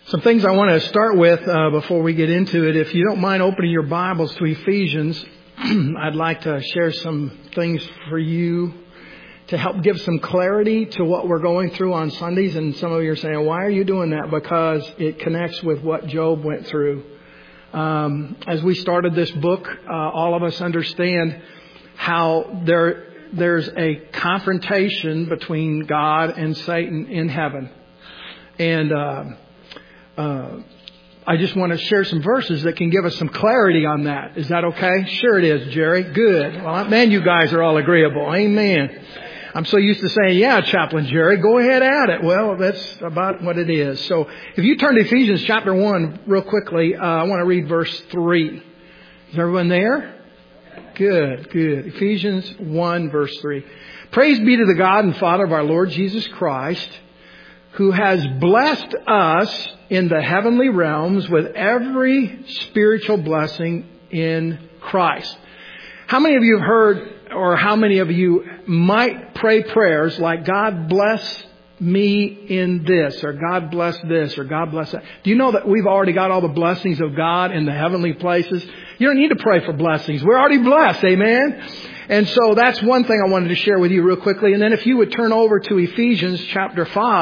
Some things I want to start with before we get into it. If you don't mind opening your Bibles to Ephesians, I'd like to share some things for you to help give some clarity to what we're going through on Sundays. And some of you are saying, why are you doing that? Because it connects with what Job went through. As we started this book, all of us understand how there's a confrontation between God and Satan in heaven. And I just want to share some verses that can give us some clarity on that. Is that okay? Sure it is, Jerry. Good. Well, man, you guys are all agreeable. Amen. I'm so used to saying, yeah, Chaplain Jerry, go ahead at it. Well, that's about what it is. So if you turn to Ephesians chapter 1 real quickly, I want to read verse 3. Is everyone there? Good. Ephesians 1 verse 3. Praise be to the God and Father of our Lord Jesus Christ, who has blessed us in the heavenly realms with every spiritual blessing in Christ. How many of you have heard, or how many of you might pray prayers like, God bless me in this, or God bless this, or God bless that? Do you know that we've already got all the blessings of God in the heavenly places? You don't need to pray for blessings. We're already blessed. Amen. And so that's one thing I wanted to share with you real quickly. And then if you would turn over to Ephesians chapter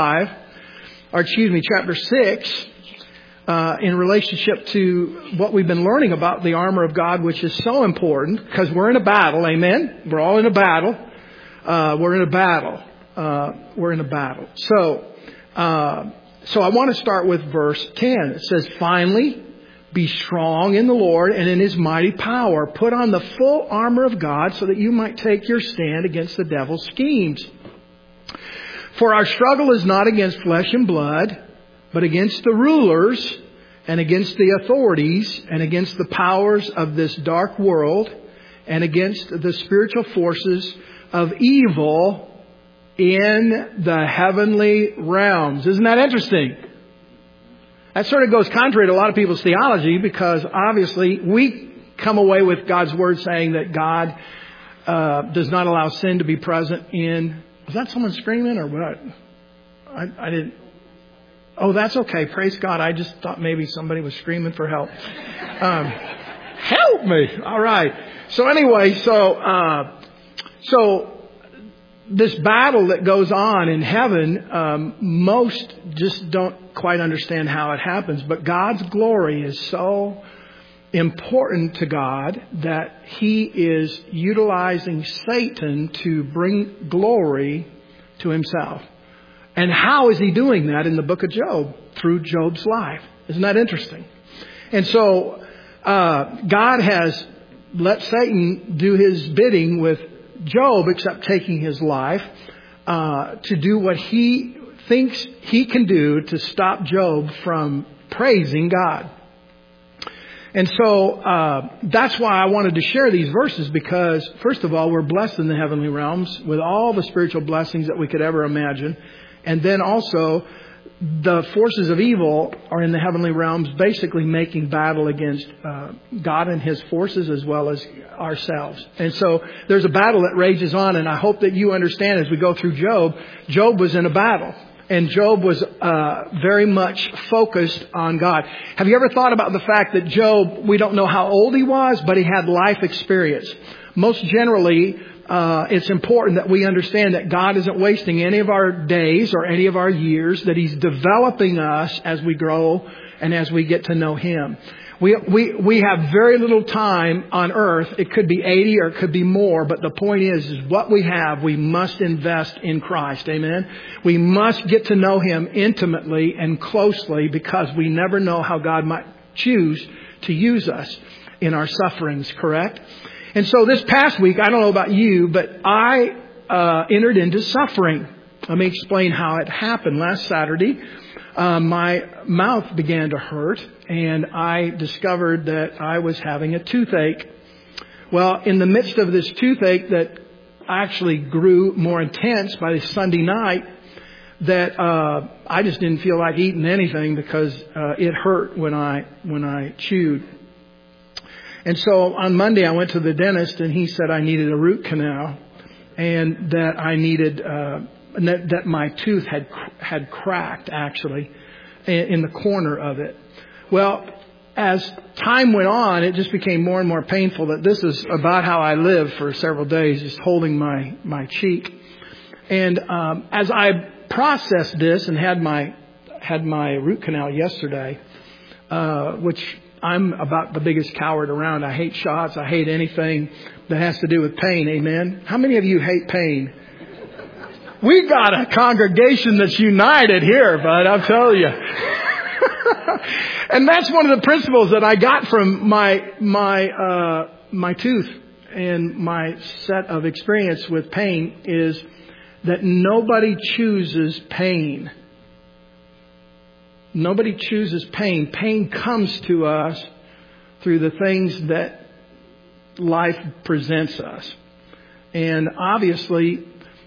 6, in relationship to what we've been learning about the armor of God, which is so important because we're in a battle. Amen. We're all in a battle. We're in a battle. So I want to start with verse 10. It says, finally, be strong in the Lord and in His mighty power. Put on the full armor of God so that you might take your stand against the devil's schemes. For our struggle is not against flesh and blood, but against the rulers and against the authorities and against the powers of this dark world and against the spiritual forces of evil in the heavenly realms. Isn't that interesting? That sort of goes contrary to a lot of people's theology, because obviously we come away with God's Word saying that God does not allow sin to be present in... Was that someone screaming or what? I didn't... Oh, that's okay. Praise God. I just thought maybe somebody was screaming for help. Help me. All right. So anyway, so this battle that goes on in heaven, most just don't quite understand how it happens. But God's glory is so important to God that He is utilizing Satan to bring glory to Himself. And how is He doing that in the book of Job? Through Job's life. Isn't that interesting? And so God has let Satan do his bidding with Job, except taking his life, to do what he thinks he can do to stop Job from praising God. And so that's why I wanted to share these verses, because first of all, we're blessed in the heavenly realms with all the spiritual blessings that we could ever imagine. And then also, the forces of evil are in the heavenly realms, basically making battle against God and His forces as well as ourselves. And so there's a battle that rages on, and I hope that you understand as we go through Job. Job was in a battle, and Job was very much focused on God. Have you ever thought about the fact that Job, we don't know how old he was, but he had life experience? Most generally, it's important that we understand that God isn't wasting any of our days or any of our years, that He's developing us as we grow and as we get to know Him. We have very little time on earth. It could be 80 or it could be more. But the point is what we have, we must invest in Christ. Amen. We must get to know Him intimately and closely, because we never know how God might choose to use us in our sufferings. Correct? And so this past week, I don't know about you, but I entered into suffering. Let me explain how it happened. Last Saturday, my mouth began to hurt, and I discovered that I was having a toothache. Well, in the midst of this toothache that actually grew more intense by Sunday night, that I just didn't feel like eating anything because it hurt when I chewed. And so on Monday, I went to the dentist, and he said I needed a root canal, and that I needed that my tooth had cracked actually, in the corner of it. Well, as time went on, it just became more and more painful that this is about how I lived for several days, just holding my cheek. And as I processed this and had my root canal yesterday, which I'm about the biggest coward around. I hate shots. I hate anything that has to do with pain. Amen. How many of you hate pain? We got a congregation that's united here, bud. I'll tell you. And that's one of the principles that I got from my tooth and my set of experience with pain is that nobody chooses pain. Nobody chooses pain. Pain comes to us through the things that life presents us. And obviously,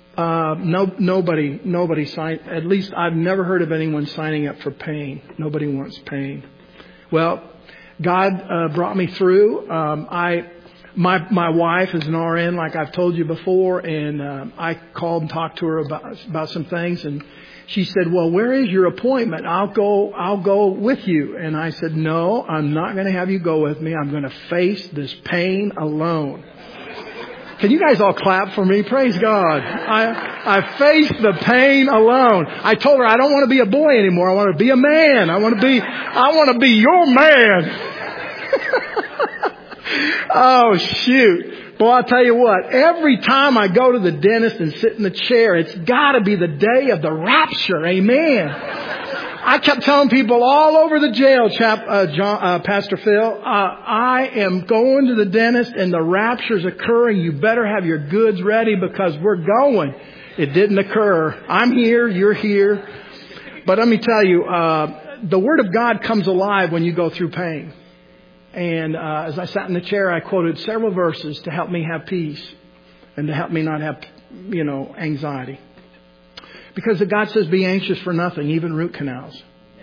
nobody signed, at least I've never heard of anyone signing up for pain. Nobody wants pain. Well, God brought me through. My wife is an RN, like I've told you before, and I called and talked to her about some things, and she said, "Well, where is your appointment? I'll go with you." And I said, "No, I'm not going to have you go with me. I'm going to face this pain alone." Can you guys all clap for me? Praise God. I faced the pain alone. I told her I don't want to be a boy anymore. I want to be a man. I want to be your man. Oh, shoot. Boy, I'll tell you what, every time I go to the dentist and sit in the chair, it's got to be the day of the rapture. Amen. I kept telling people all over the jail, Pastor Phil, I am going to the dentist and the rapture's occurring. You better have your goods ready because we're going. It didn't occur. I'm here. You're here. But let me tell you, the Word of God comes alive when you go through pain. And as I sat in the chair, I quoted several verses to help me have peace and to help me not have, anxiety. Because God says, be anxious for nothing, even root canals.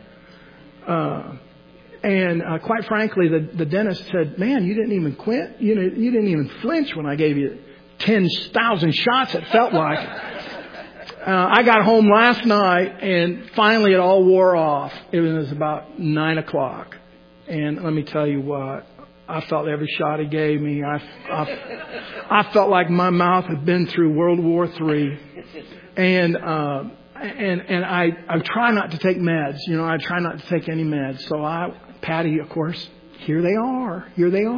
And quite frankly, the dentist said, "Man, you didn't even quit. You didn't even flinch when I gave you 10,000 shots, it felt like." I got home last night and finally it all wore off. It was about 9 o'clock. And let me tell you what, I felt every shot he gave me. I felt like my mouth had been through World War III. And I try not to take meds. I try not to take any meds. So Patty, of course, here they are.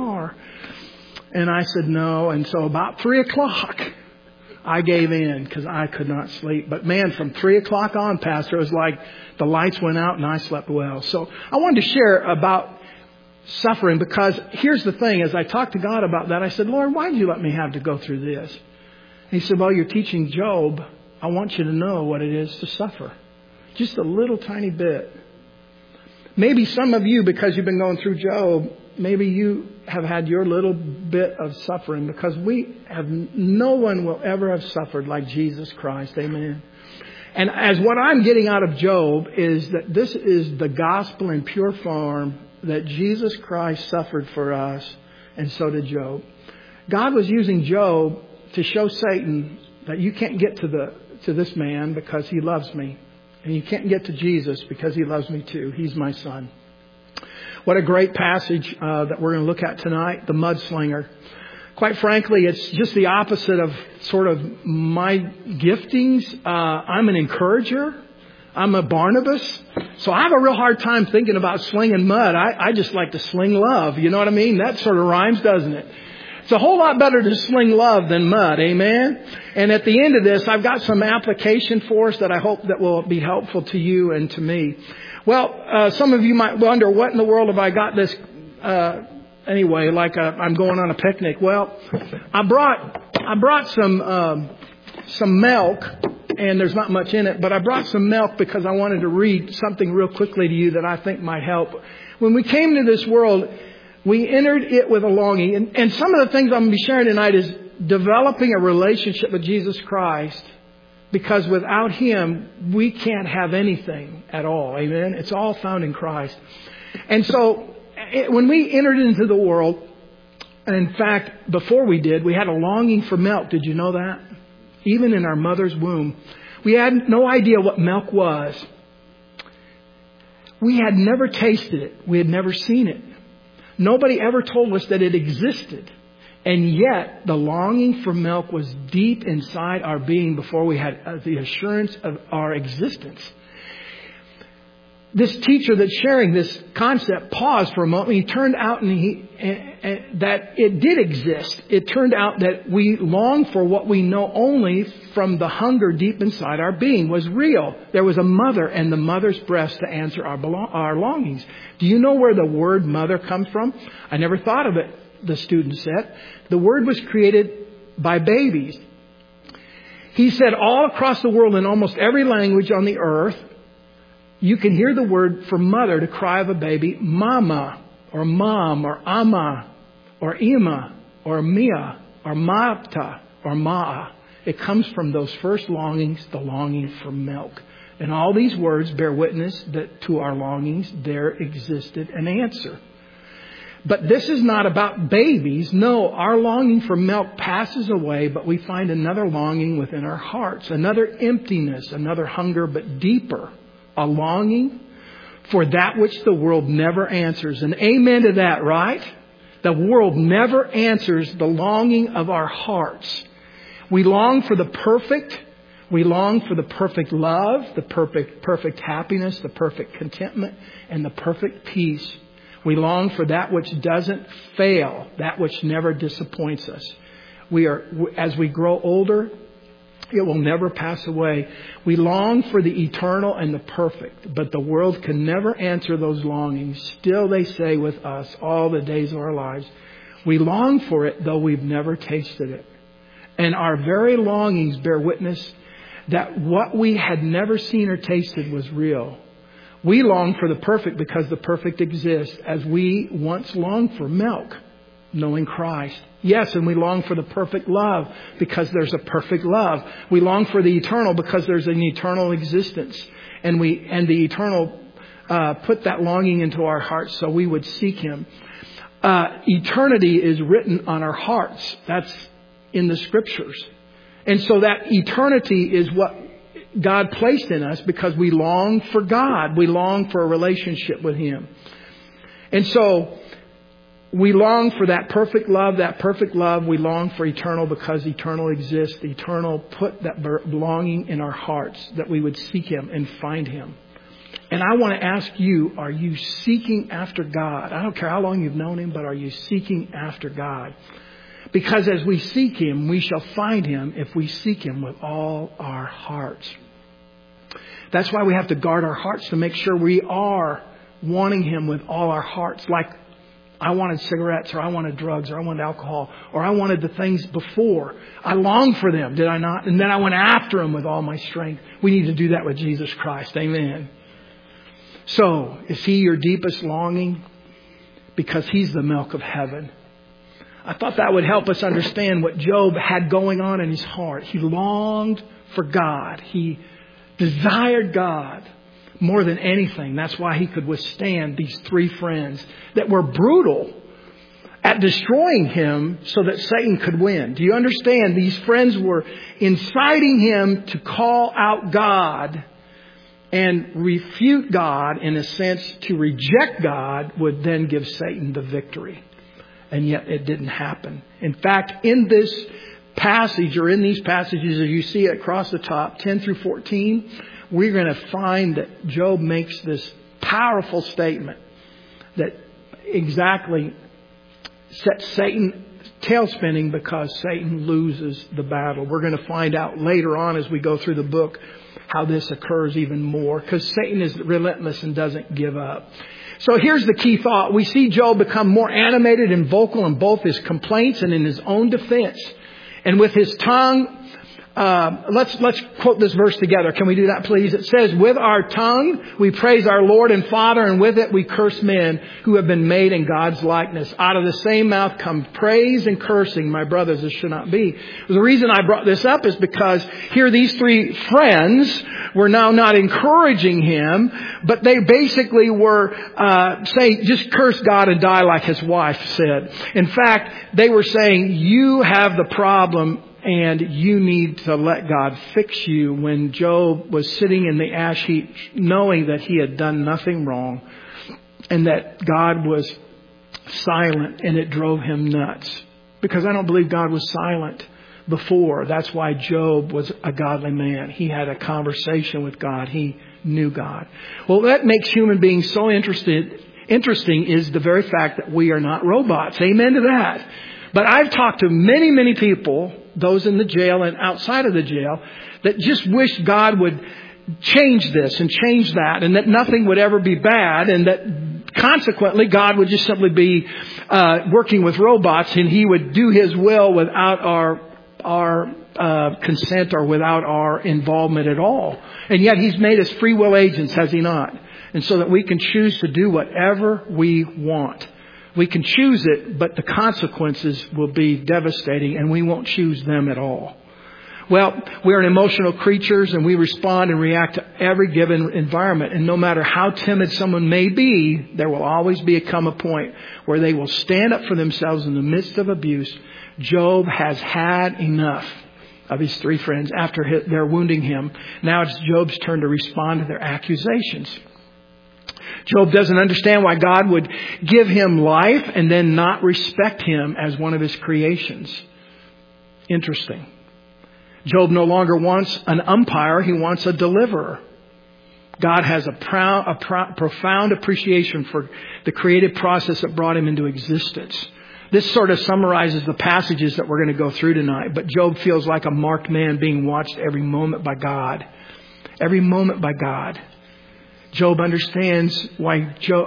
And I said no. And so about 3 o'clock, I gave in because I could not sleep. But man, from 3 o'clock on, Pastor, it was like the lights went out and I slept well. So I wanted to share about suffering because here's the thing. As I talked to God about that, I said, "Lord, why did you let me have to go through this?" And He said, "Well, you're teaching Job. I want you to know what it is to suffer. Just a little tiny bit." Maybe some of you, because you've been going through Job, maybe you have had your little bit of suffering because no one will ever have suffered like Jesus Christ. Amen. And as what I'm getting out of Job is that this is the gospel in pure form, that Jesus Christ suffered for us, and so did Job. God was using Job to show Satan that you can't get to this man because he loves me. And you can't get to Jesus because he loves me too. He's my son. What a great passage that we're going to look at tonight, the mudslinger. Quite frankly, it's just the opposite of sort of my giftings. I'm an encourager. I'm a Barnabas. So I have a real hard time thinking about slinging mud. I just like to sling love. You know what I mean? That sort of rhymes, doesn't it? It's a whole lot better to sling love than mud. Amen. And at the end of this, I've got some application for us that I hope that will be helpful to you and to me. Well, some of you might wonder, what in the world have I got this, anyway, like I'm going on a picnic. Well, I brought some milk, and there's not much in it, but I brought some milk because I wanted to read something real quickly to you that I think might help. When we came to this world, we entered it with a longing. And some of the things I'm going to be sharing tonight is developing a relationship with Jesus Christ. Because without Him, we can't have anything at all. Amen? It's all found in Christ. And so, when we entered into the world, and in fact, before we did, we had a longing for milk. Did you know that? Even in our mother's womb. We had no idea what milk was. We had never tasted it. We had never seen it. Nobody ever told us that it existed. And yet, the longing for milk was deep inside our being before we had the assurance of our existence. This teacher that's sharing this concept paused for a moment. He turned out that it did exist. It turned out that we long for what we know only from the hunger deep inside our being was real. There was a mother and the mother's breast to answer our longings. Do you know where the word mother comes from? I never thought of it, the student said. The word was created by babies. He said all across the world in almost every language on the earth, you can hear the word for mother, to cry of a baby, mama, or mom, or ama, or ima, or mia, or mata, or ma'a. It comes from those first longings, the longing for milk. And all these words bear witness that to our longings there existed an answer. But this is not about babies. No, our longing for milk passes away, but we find another longing within our hearts, another emptiness, another hunger, but deeper. A longing for that which the world never answers. And amen to that, right? The world never answers the longing of our hearts. We long for the perfect. We long for the perfect love, the perfect happiness, the perfect contentment, and the perfect peace. We long for that which doesn't fail, that which never disappoints us. As we grow older, it will never pass away. We long for the eternal and the perfect, but the world can never answer those longings. Still, they say with us all the days of our lives, we long for it, though we've never tasted it. And our very longings bear witness that what we had never seen or tasted was real. We long for the perfect because the perfect exists, as we once longed for milk, knowing Christ. Yes, and we long for the perfect love because there's a perfect love. We long for the eternal because there's an eternal existence. And the eternal put that longing into our hearts so we would seek Him. Eternity is written on our hearts. That's in the Scriptures. And so that eternity is what God placed in us because we long for God. We long for a relationship with Him. And so we long for that perfect love, we long for eternal because eternal exists. The eternal put that longing in our hearts that we would seek Him and find Him. And I want to ask you, are you seeking after God? I don't care how long you've known Him, but are you seeking after God? Because as we seek Him, we shall find Him if we seek Him with all our hearts. That's why we have to guard our hearts to make sure we are wanting Him with all our hearts. Like I wanted cigarettes, or I wanted drugs, or I wanted alcohol, or I wanted the things before. I longed for them, did I not? And then I went after them with all my strength. We need to do that with Jesus Christ. Amen. So, is He your deepest longing? Because He's the milk of heaven. I thought that would help us understand what Job had going on in his heart. He longed for God. He desired God more than anything. That's why he could withstand these three friends that were brutal at destroying him so that Satan could win. Do you understand? These friends were inciting him to call out God and refute God, in a sense. To reject God would then give Satan the victory. And yet it didn't happen. In fact, in this passage, or in these passages, as you see it across the top, 10 through 14, we're going to find that Job makes this powerful statement that exactly sets Satan tail spinning, because Satan loses the battle. We're going to find out later on as we go through the book how this occurs even more, because Satan is relentless and doesn't give up. So here's the key thought. We see Job become more animated and vocal in both his complaints and in his own defense. And with his tongue, let's quote this verse together. Can we do that, please? It says, with our tongue we praise our Lord and Father, and with it we curse men who have been made in God's likeness. Out of the same mouth come praise and cursing. My brothers, this should not be. The reason I brought this up is because here these three friends were now not encouraging him, but they basically were saying, just curse God and die, like his wife said. In fact, they were saying, you have the problem and you need to let God fix you. When Job was sitting in the ash heap, knowing that he had done nothing wrong and that God was silent, and it drove him nuts. Because I don't believe God was silent before. That's why Job was a godly man. He had a conversation with God. He knew God. Well, that makes human beings so interesting is the very fact that we are not robots. Amen to that. But I've talked to many, many people, those in the jail and outside of the jail, that just wish God would change this and change that, and that nothing would ever be bad, and that consequently God would just simply be working with robots, and He would do His will without our consent or without our involvement at all. And yet He's made us free will agents, has He not? And so that we can choose to do whatever we want. We can choose it, but the consequences will be devastating, and we won't choose them at all. Well, we're emotional creatures, and we respond and react to every given environment. And no matter how timid someone may be, there will always come a point where they will stand up for themselves in the midst of abuse. Job has had enough of his three friends after their wounding him. Now it's Job's turn to respond to their accusations. Job doesn't understand why God would give him life and then not respect him as one of His creations. Interesting. Job no longer wants an umpire. He wants a deliverer. God has a profound appreciation for the creative process that brought him into existence. This sort of summarizes the passages that we're going to go through tonight. But Job feels like a marked man being watched every moment by God. Every moment by God. Job understands why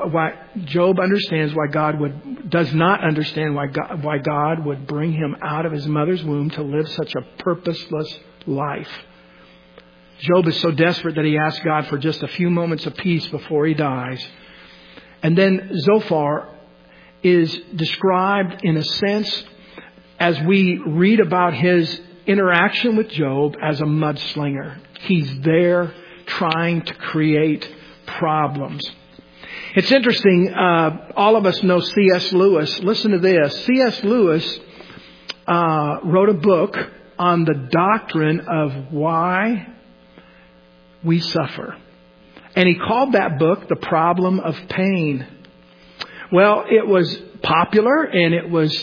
God does not understand why God would bring him out of his mother's womb to live such a purposeless life. Job is so desperate that he asks God for just a few moments of peace before he dies. And then Zophar is described in a sense, as we read about his interaction with Job, as a mudslinger. He's there trying to create problems. It's interesting. All of us know C.S. Lewis. Listen to this. C.S. Lewis wrote a book on the doctrine of why we suffer. And he called that book The Problem of Pain. Well, it was popular, and it was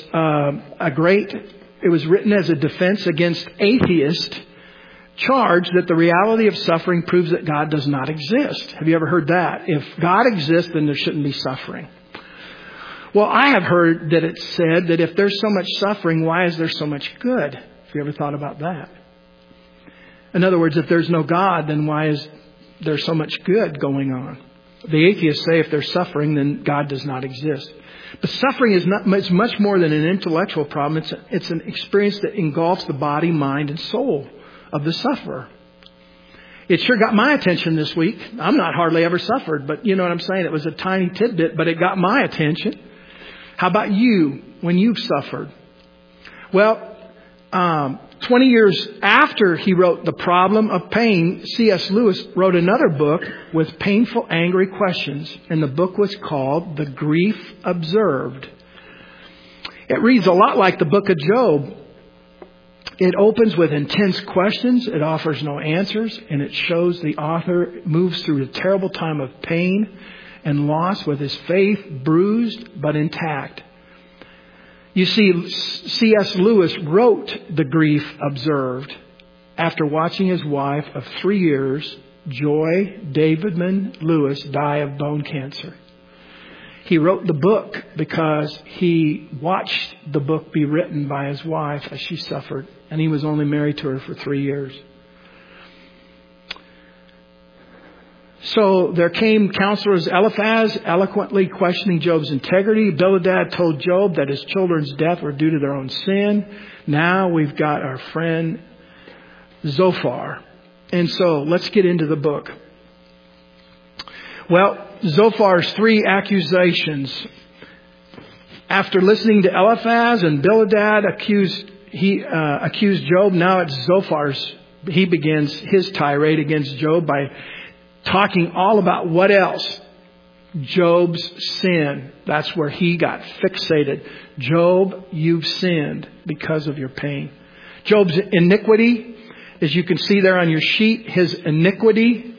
it was written as a defense against atheists charge that the reality of suffering proves that God does not exist. Have you ever heard that? If God exists, then there shouldn't be suffering. Well, I have heard that it's said that if there's so much suffering, why is there so much good? Have you ever thought about that? In other words, if there's no God, then why is there so much good going on? The atheists say if there's suffering, then God does not exist. But suffering it's much more than an intellectual problem. It's an experience that engulfs the body, mind, and soul of the sufferer. It sure got my attention this week. I'm not hardly ever suffered, but you know what I'm saying? It was a tiny tidbit, but it got my attention. How about you when you've suffered? Well, 20 years after he wrote The Problem of Pain, C.S. Lewis wrote another book with painful, angry questions. And the book was called The Grief Observed. It reads a lot like the book of Job. It opens with intense questions. It offers no answers. And it shows the author moves through a terrible time of pain and loss with his faith bruised but intact. You see, C.S. Lewis wrote The Grief Observed after watching his wife of 3 years, Joy Davidman Lewis, die of bone cancer. He wrote the book because he watched the book be written by his wife as she suffered, and he was only married to her for 3 years. So there came counselors Eliphaz, eloquently questioning Job's integrity. Bildad told Job that his children's death were due to their own sin. Now we've got our friend Zophar. And so let's get into the book. Well, Zophar's 3 accusations. After listening to Eliphaz and Bildad accused Job, now it's Zophar's. He begins his tirade against Job by talking all about what else? Job's sin. That's where he got fixated. Job, you've sinned because of your pain. Job's iniquity, as you can see there on your sheet, his iniquity.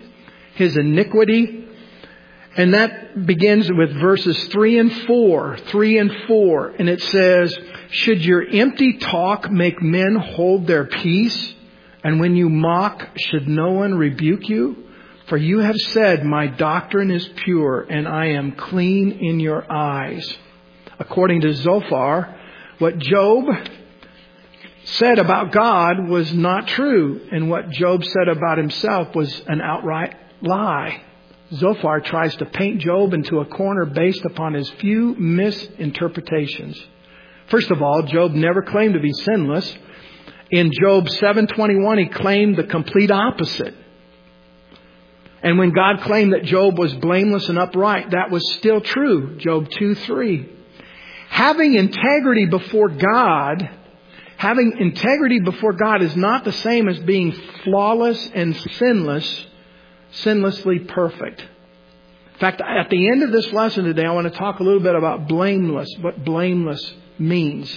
And that begins with verses 3 and 4. And it says, should your empty talk make men hold their peace? And when you mock, should no one rebuke you? For you have said, my doctrine is pure, and I am clean in your eyes. According to Zophar, what Job said about God was not true, and what Job said about himself was an outright lie. Zophar tries to paint Job into a corner based upon his few misinterpretations. First of all, Job never claimed to be sinless. In Job 7:21, he claimed the complete opposite. And when God claimed that Job was blameless and upright, that was still true. Job 2:3. Having integrity before God is not the same as being flawless and sinlessly perfect. In fact, at the end of this lesson today, I want to talk a little bit about blameless, what blameless means.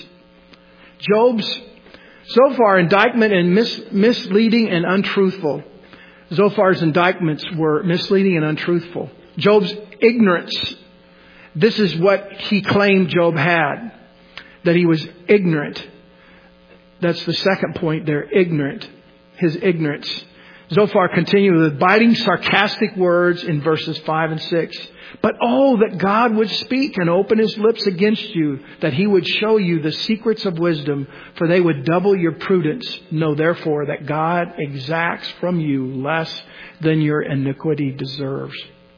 Zophar indictment and misleading and untruthful. Zophar's indictments were misleading and untruthful. Job's ignorance. This is what he claimed Job had. That he was ignorant. That's the second point there. Ignorant. His ignorance. Zophar continued with biting, sarcastic words in verses 5 and 6. But oh, that God would speak and open his lips against you, that he would show you the secrets of wisdom, for they would double your prudence. Know therefore that God exacts from you less than your iniquity deserves.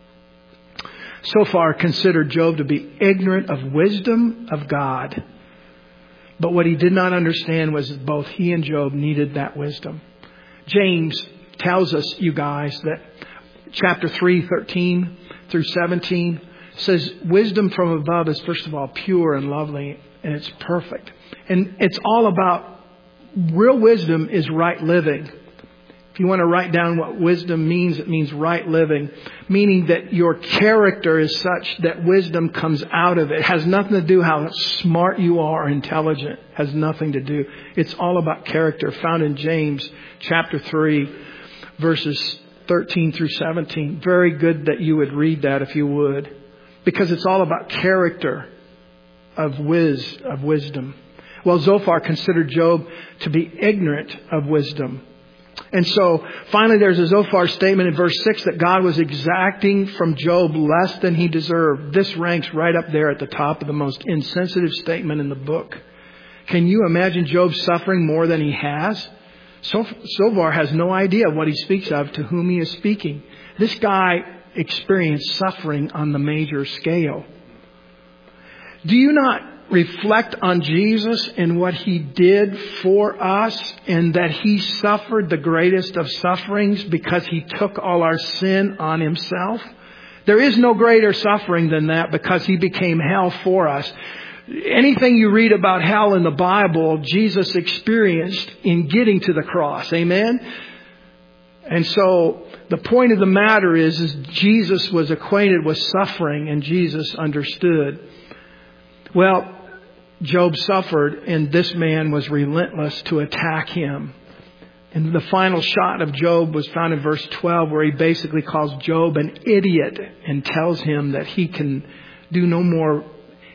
Zophar considered Job to be ignorant of wisdom of God. But what he did not understand was that both he and Job needed that wisdom. James tells us, you guys, that chapter 3:13 through 17 says wisdom from above is first of all pure and lovely, and it's perfect. And it's all about, real wisdom is right living. If you want to write down what wisdom means, it means right living. Meaning that your character is such that wisdom comes out of it. It has nothing to do how smart you are or intelligent. It has nothing to do. It's all about character, found in James chapter 3, verses 13 through 17. Very good that you would read that if you would. Because it's all about character of wisdom. Well, Zophar considered Job to be ignorant of wisdom. And so, finally, there's a Zophar statement in verse 6 that God was exacting from Job less than he deserved. This ranks right up there at the top of the most insensitive statement in the book. Can you imagine Job suffering more than he has? Zophar has no idea what he speaks of, to whom he is speaking. This guy experienced suffering on the major scale. Do you not reflect on Jesus and what he did for us, and that he suffered the greatest of sufferings because he took all our sin on himself? There is no greater suffering than that, because he became hell for us. Anything you read about hell in the Bible, Jesus experienced in getting to the cross. Amen? And so the point of the matter is Jesus was acquainted with suffering, and Jesus understood. Well, Job suffered, and this man was relentless to attack him. And the final shot of Job was found in verse 12, where he basically calls Job an idiot and tells him that he can no more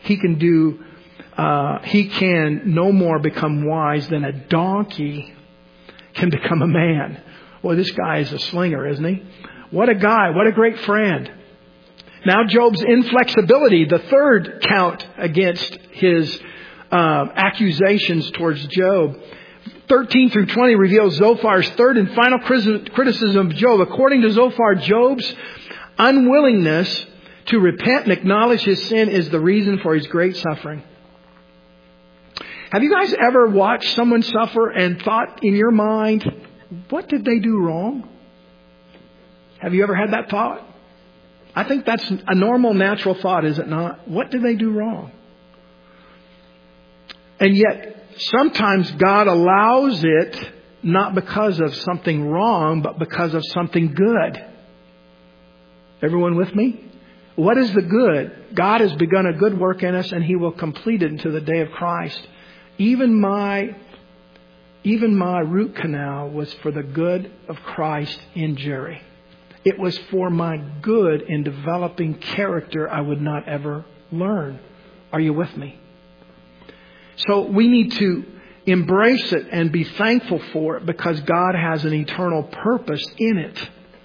become wise than a donkey can become a man. Well, this guy is a slinger, isn't he? What a guy. What a great friend. Now Job's inflexibility, the third count against his accusations towards Job. 13 through 20 reveals Zophar's third and final criticism of Job. According to Zophar, Job's unwillingness to repent and acknowledge his sin is the reason for his great suffering. Have you guys ever watched someone suffer and thought in your mind, what did they do wrong? Have you ever had that thought? I think that's a normal, natural thought, is it not? What did they do wrong? And yet, sometimes God allows it not because of something wrong, but because of something good. Everyone with me? What is the good? God has begun a good work in us, and he will complete it until the day of Christ. Even my even my root canal was for the good of Christ in Jerry. It was for my good in developing character I would not ever learn. Are you with me? So we need to embrace it and be thankful for it because God has an eternal purpose in it.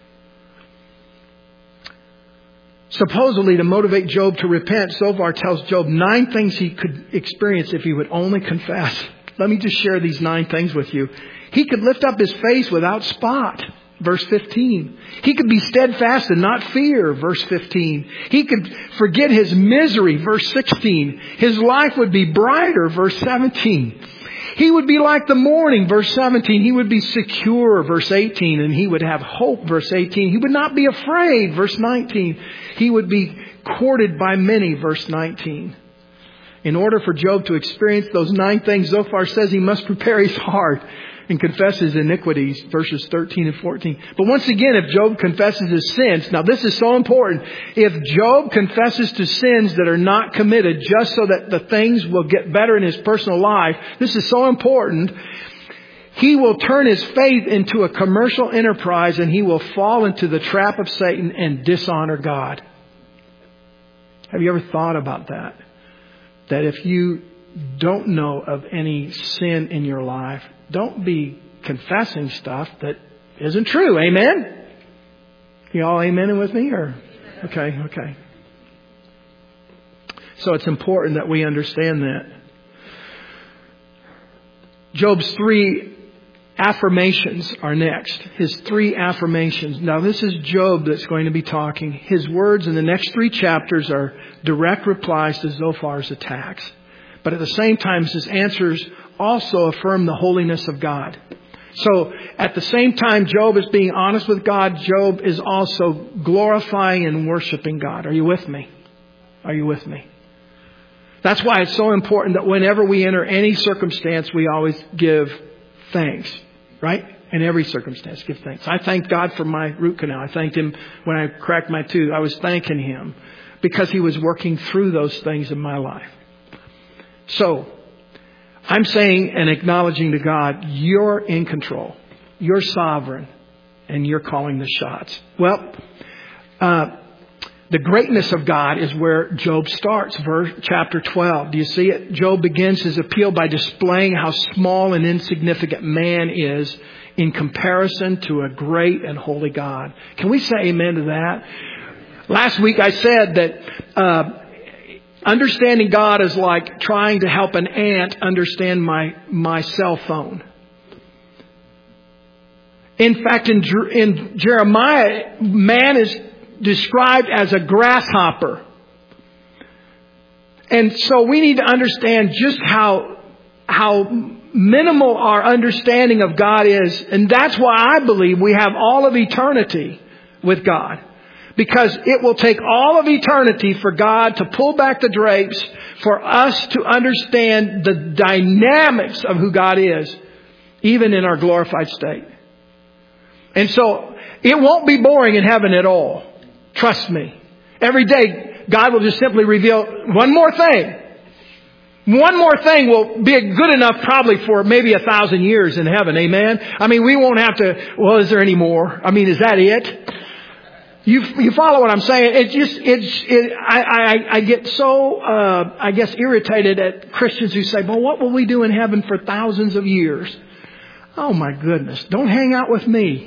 Supposedly, to motivate Job to repent, Zophar tells Job 9 things he could experience if he would only confess. Let me just share these 9 things with you. He could lift up his face without spot. Verse 15. He could be steadfast and not fear. Verse 15. He could forget his misery. Verse 16. His life would be brighter. Verse 17. He would be like the morning. Verse 17. He would be secure. Verse 18. And he would have hope. Verse 18. He would not be afraid. Verse 19. He would be courted by many. Verse 19. In order for Job to experience those 9 things, Zophar says he must prepare his heart and confess his iniquities, verses 13 and 14. But once again, if Job confesses his sins, now this is so important. If Job confesses to sins that are not committed just so that the things will get better in his personal life, this is so important. He will turn his faith into a commercial enterprise and he will fall into the trap of Satan and dishonor God. Have you ever thought about that? That if you don't know of any sin in your life, don't be confessing stuff that isn't true. Amen? You all amening with me? Or okay. So it's important that we understand that. Job's 3 affirmations are next. His 3 affirmations. Now this is Job that's going to be talking. His words in the next 3 chapters are direct replies to Zophar's attacks. But at the same time, his answers also affirm the holiness of God. So at the same time Job is being honest with God, Job is also glorifying and worshiping God. Are you with me? Are you with me? That's why it's so important that whenever we enter any circumstance, we always give thanks. Right? In every circumstance, give thanks. I thank God for my root canal. I thanked Him when I cracked my tooth. I was thanking Him because He was working through those things in my life. So, I'm saying and acknowledging to God, you're in control. You're sovereign. And you're calling the shots. Well, the greatness of God is where Job starts. Chapter 12. Do you see it? Job begins his appeal by displaying how small and insignificant man is in comparison to a great and holy God. Can we say amen to that? Last week I said that understanding God is like trying to help an ant understand my cell phone. In fact, in Jeremiah, man is described as a grasshopper. And so we need to understand just how minimal our understanding of God is. And that's why I believe we have all of eternity with God. Because it will take all of eternity for God to pull back the drapes for us to understand the dynamics of who God is, even in our glorified state. And so it won't be boring in heaven at all. Trust me. Every day, God will just simply reveal one more thing. One more thing will be good enough probably for maybe 1,000 years in heaven. Amen? I mean, we won't have to, well, is there any more? I mean, is that it? You follow what I'm saying? I get so, I guess, irritated at Christians who say, well, what will we do in heaven for thousands of years? Oh my goodness. Don't hang out with me.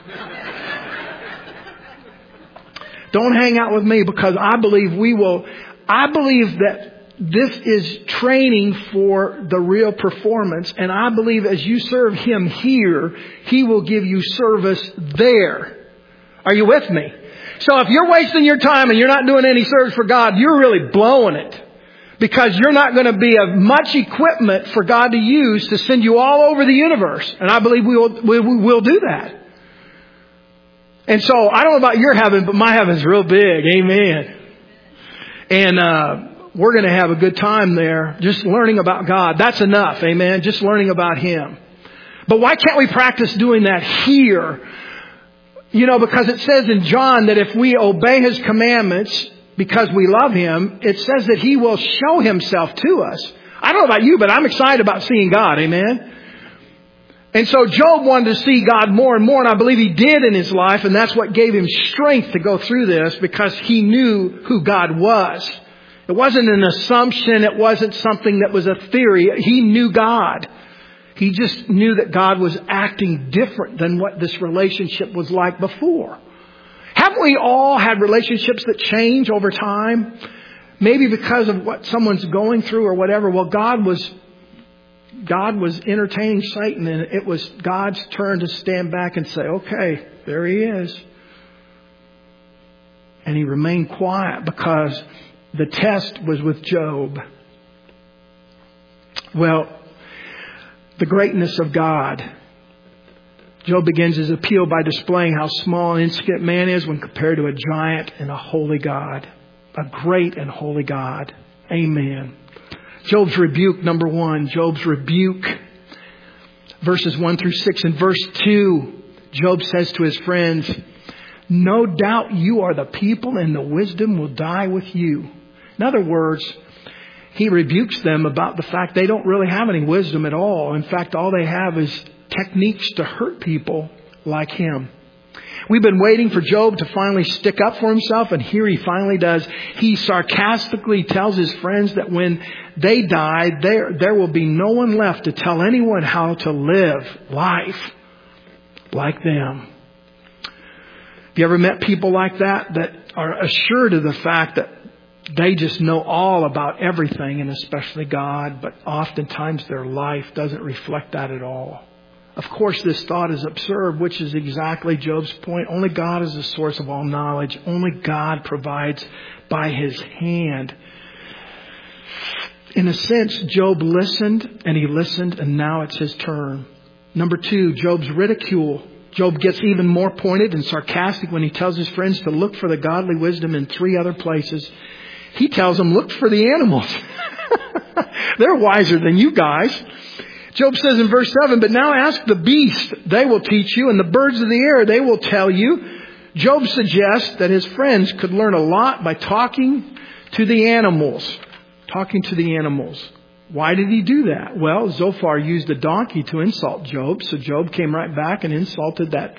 Don't hang out with me because I believe that this is training for the real performance. And I believe as you serve Him here, He will give you service there. Are you with me? So if you're wasting your time and you're not doing any service for God, you're really blowing it. Because you're not going to be of much equipment for God to use to send you all over the universe. And I believe we will do that. And so I don't know about your heaven, but my heaven's real big. Amen. And we're going to have a good time there just learning about God. That's enough. Amen. Just learning about Him. But why can't we practice doing that here? You know, because it says in John that if we obey His commandments because we love Him, it says that He will show Himself to us. I don't know about you, but I'm excited about seeing God. Amen. And so Job wanted to see God more and more, and I believe he did in his life, and that's what gave him strength to go through this, because he knew who God was. It wasn't an assumption. It wasn't something that was a theory. He knew God. He just knew that God was acting different than what this relationship was like before. Haven't we all had relationships that change over time? Maybe because of what someone's going through or whatever. Well, God was entertaining Satan, and it was God's turn to stand back and say, okay, there he is. And he remained quiet because the test was with Job. Well, the greatness of God. Job begins his appeal by displaying how small and insignificant man is when compared to a giant and a holy God. A great and holy God. Amen. Job's rebuke, number 1. Job's rebuke. Verses 1 through 6. In verse 2, Job says to his friends, no doubt you are the people, and the wisdom will die with you. In other words, he rebukes them about the fact they don't really have any wisdom at all. In fact, all they have is techniques to hurt people like him. We've been waiting for Job to finally stick up for himself, and here he finally does. He sarcastically tells his friends that when they die, there will be no one left to tell anyone how to live life like them. Have you ever met people like that are assured of the fact that they just know all about everything, and especially God, but oftentimes their life doesn't reflect that at all? Of course, this thought is absurd, which is exactly Job's point. Only God is the source of all knowledge. Only God provides by his hand. In a sense, Job listened, and now it's his turn. Number 2, Job's ridicule. Job gets even more pointed and sarcastic when he tells his friends to look for the godly wisdom in 3 other places. He tells them, look for the animals. They're wiser than you guys. Job says in verse 7, but now ask the beasts, they will teach you, and the birds of the air, they will tell you. Job suggests that his friends could learn a lot by talking to the animals. Talking to the animals. Why did he do that? Well, Zophar used a donkey to insult Job, so Job came right back and insulted that,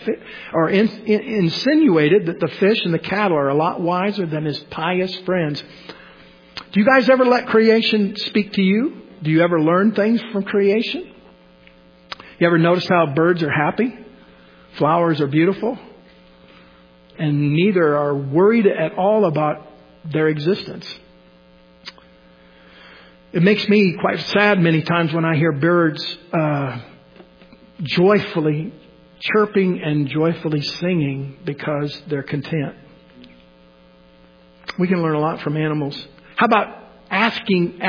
insinuated that the fish and the cattle are a lot wiser than his pious friends. Do you guys ever let creation speak to you? Do you ever learn things from creation? You ever notice how birds are happy? Flowers are beautiful. And neither are worried at all about their existence. It makes me quite sad many times when I hear birds joyfully chirping and joyfully singing because they're content. We can learn a lot from animals. How about ask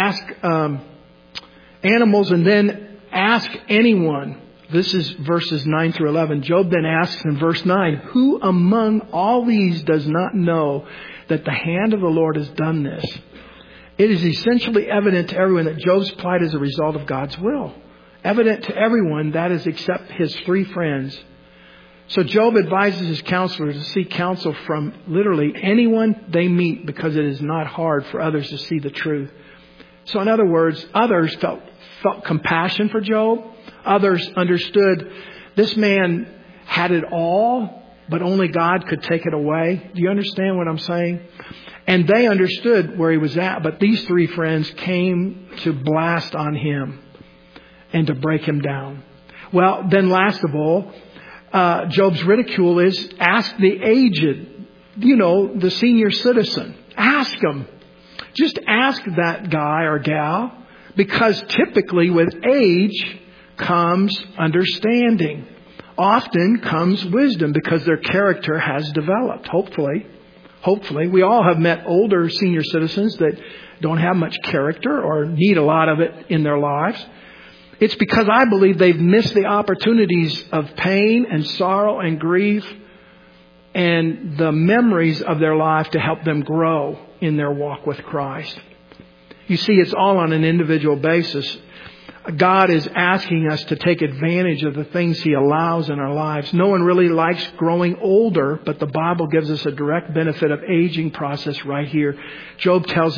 animals and then ask anyone? This is verses 9 through 11. Job then asks in verse 9, who among all these does not know that the hand of the Lord has done this? It is essentially evident to everyone that Job's plight is a result of God's will. Evident to everyone, that is, except his 3 friends. So Job advises his counselors to seek counsel from literally anyone they meet, because it is not hard for others to see the truth. So in other words, others felt compassion for Job. Others understood this man had it all, but only God could take it away. Do you understand what I'm saying? And they understood where he was at. But these 3 friends came to blast on him and to break him down. Well, then last of all, Job's ridicule is ask the aged, the senior citizen. Ask him. Just ask that guy or gal, because typically with age comes understanding. Often comes wisdom because their character has developed, hopefully. We all have met older senior citizens that don't have much character or need a lot of it in their lives. It's because I believe they've missed the opportunities of pain and sorrow and grief and the memories of their life to help them grow in their walk with Christ. You see, it's all on an individual basis. God is asking us to take advantage of the things He allows in our lives. No one really likes growing older, but the Bible gives us a direct benefit of aging process right here. Job tells his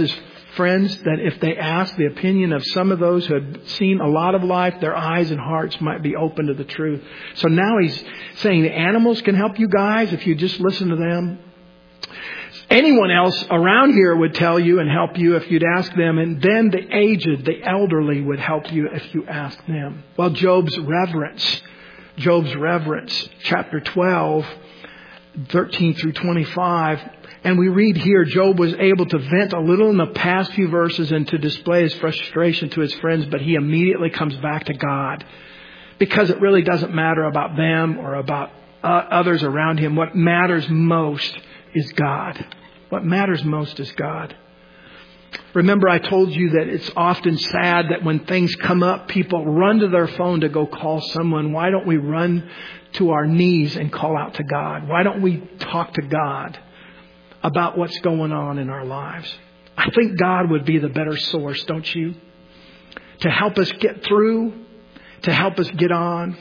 friends, that if they ask the opinion of some of those who had seen a lot of life, their eyes and hearts might be open to the truth. So now he's saying the animals can help you guys if you just listen to them. Anyone else around here would tell you and help you if you'd ask them. And then the aged, the elderly would help you if you asked them. Well, Job's reverence, chapter 12, 13 through 25. And we read here, Job was able to vent a little in the past few verses and to display his frustration to his friends, but he immediately comes back to God. Because it really doesn't matter about them or about others around him. What matters most is God. What matters most is God. Remember, I told you that it's often sad that when things come up, people run to their phone to go call someone. Why don't we run to our knees and call out to God? Why don't we talk to God about what's going on in our lives? I think God would be the better source, don't you? To help us get through, to help us get on.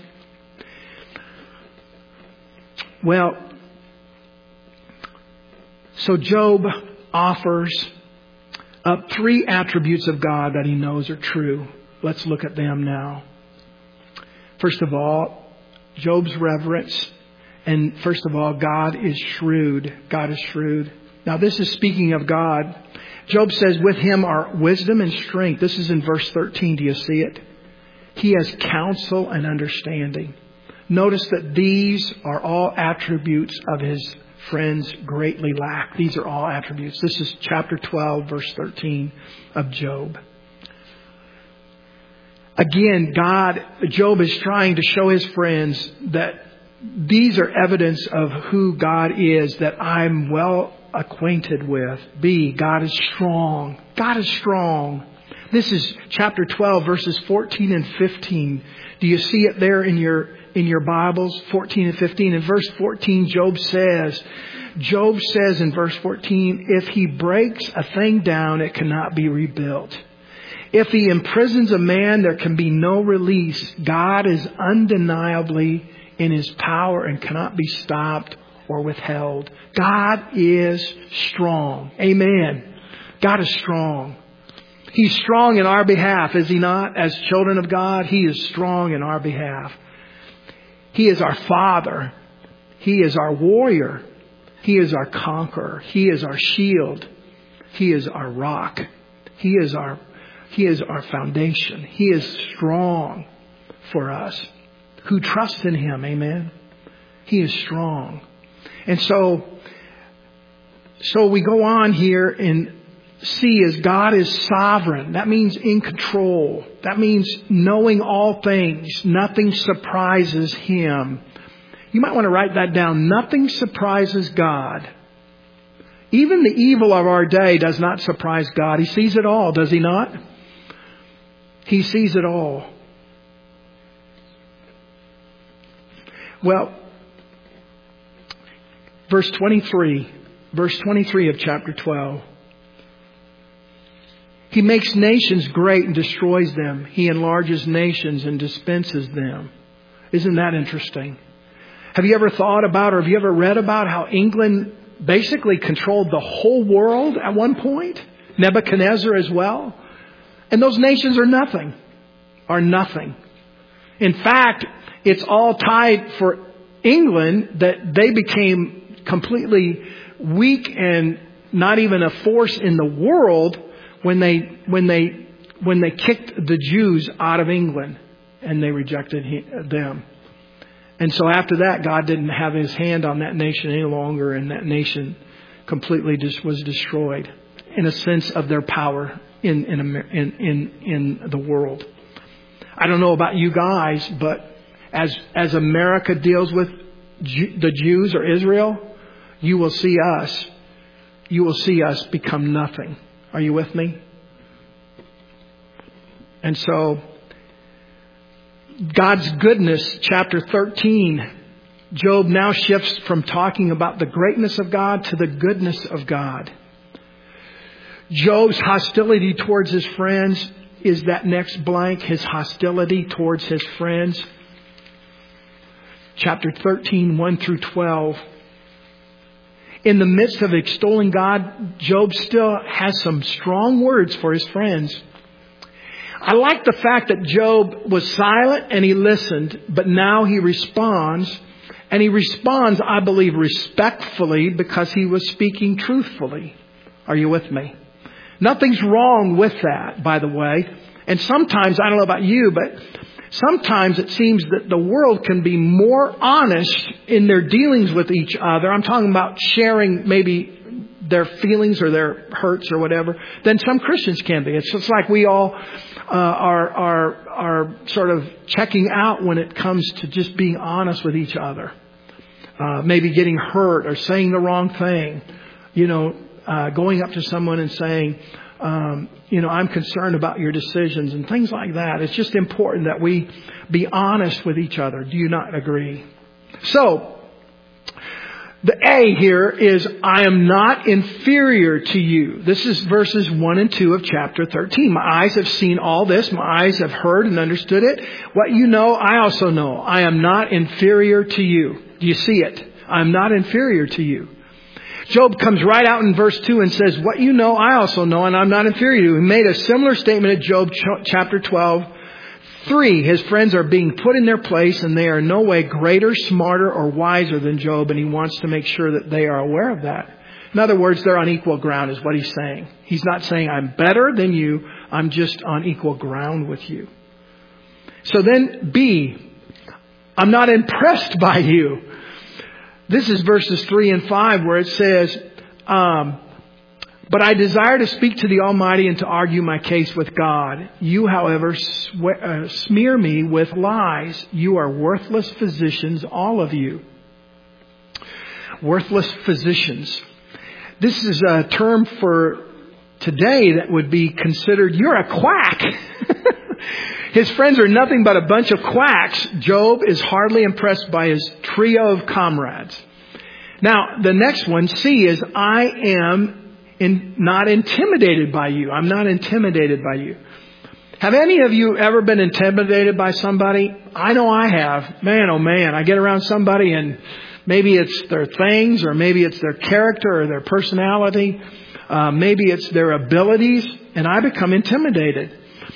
Well, so Job offers up 3 attributes of God that he knows are true. Let's look at them now. First of all, Job's reverence. And first of all, God is shrewd. God is shrewd. Now this is speaking of God. Job says, with him are wisdom and strength. This is in verse 13. Do you see it? He has counsel and understanding. Notice that these are all attributes of his friends greatly lack. These are all attributes. This is chapter 12, verse 13 of Job. Again, Job is trying to show his friends that these are evidence of who God is that I'm well acquainted with. B, God is strong. God is strong. This is chapter 12, verses 14 and 15. Do you see it there in your Bibles? 14 and 15. In verse 14, Job says in verse 14, if he breaks a thing down, it cannot be rebuilt. If he imprisons a man, there can be no release. God is undeniably in his power and cannot be stopped or withheld. God is strong. Amen. God is strong. He's strong in our behalf, is he not? As children of God, he is strong in our behalf. He is our Father. He is our warrior. He is our conqueror. He is our shield. He is our rock. He is our foundation. He is strong for us who trust in him. Amen. He is strong. And so we go on here and see as God is sovereign. That means in control. That means knowing all things. Nothing surprises him. You might want to write that down. Nothing surprises God. Even the evil of our day does not surprise God. He sees it all, does he not? He sees it all. Well, verse 23 of chapter 12. He makes nations great and destroys them. He enlarges nations and dispenses them. Isn't that interesting? Have you ever thought about or have you ever read about how England basically controlled the whole world at one point? Nebuchadnezzar as well. And those nations are nothing. In fact, it's all tied for England that they became completely weak and not even a force in the world when they kicked the Jews out of England and they rejected them. And so after that, God didn't have his hand on that nation any longer, and that nation completely just was destroyed in a sense of their power in the world. I don't know about you guys, but as America deals with the Jews or Israel, you will see us become nothing. Are you with me? And so, God's goodness, chapter 13, Job now shifts from talking about the greatness of God to the goodness of God. Job's hostility towards his friends is that next blank, his hostility towards his friends. Chapter 13, 1 through 12. In the midst of extolling God, Job still has some strong words for his friends. I like the fact that Job was silent and he listened, but now he responds. And he responds, I believe, respectfully because he was speaking truthfully. Are you with me? Nothing's wrong with that, by the way. And sometimes, I don't know about you, but sometimes it seems that the world can be more honest in their dealings with each other. I'm talking about sharing maybe their feelings or their hurts or whatever than some Christians can be. It's just like we all are sort of checking out when it comes to just being honest with each other. Maybe getting hurt or saying the wrong thing. Going up to someone and saying, I'm concerned about your decisions and things like that. It's just important that we be honest with each other. Do you not agree? So, the A here is, I am not inferior to you. This is verses 1 and 2 of chapter 13. My eyes have seen all this. My eyes have heard and understood it. What you know, I also know. I am not inferior to you. Do you see it? I am not inferior to you. Job comes right out in verse 2 and says, what you know, I also know, and I'm not inferior to you. He made a similar statement at Job chapter 12:3. His friends are being put in their place, and they are in no way greater, smarter, or wiser than Job, and he wants to make sure that they are aware of that. In other words, they're on equal ground is what he's saying. He's not saying, I'm better than you. I'm just on equal ground with you. So then B, I'm not impressed by you. This is verses 3 and 5 where it says, but I desire to speak to the Almighty and to argue my case with God. You, however, smear me with lies. You are worthless physicians, all of you. Worthless physicians. This is a term for today that would be considered, you're a quack. His friends are nothing but a bunch of quacks. Job is hardly impressed by his trio of comrades. Now, the next one, C, is I am not intimidated by you. I'm not intimidated by you. Have any of you ever been intimidated by somebody? I know I have. Man, oh man, I get around somebody and maybe it's their things or maybe it's their character or their personality. Maybe it's their abilities and I become intimidated.